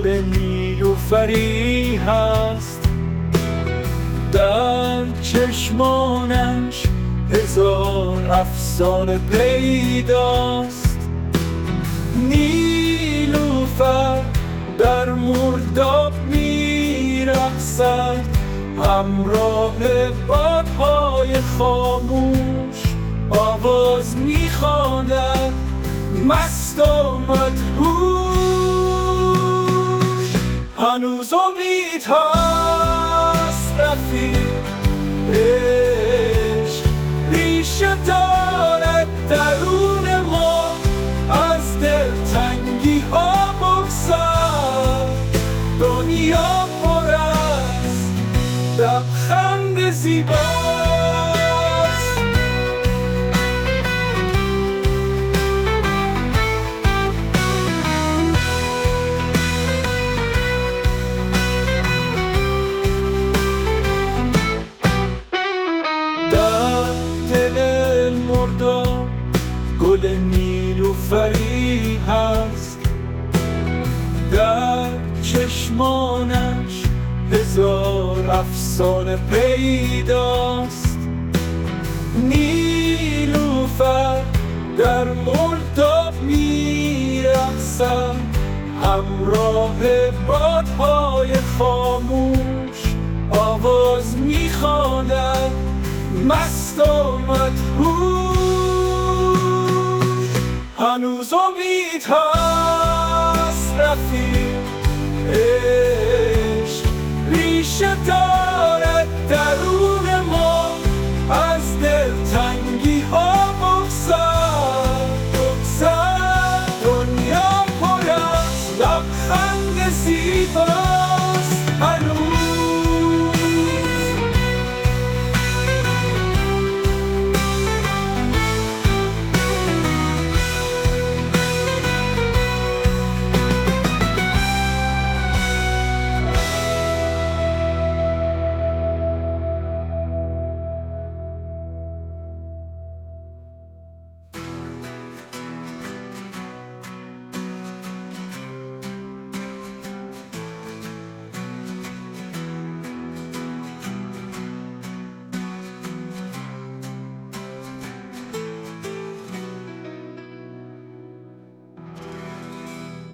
گل نیلوفری هست، در چشمانش هزار افسانه پیداست. نیلوفر در مرداب می‌رقصد، همراه بادهای خاموش آواز می‌خواند، مست و مدهوش. هنوز امید هست رفیق، عشق ریشه دارد درون ما، از دلتنگی ها بگذر. دنیا پر از لبخند زیباست. در دل مرداب گل نیلوفری هست، در چشمانش هزار افسانه پیداست. نیلوفر در مرداب می‌رقصد، همراه بادهای خاموش آواز می‌خواند، مست و مدهوش. هنوز امید هست رفیق، عشق ریشه دارد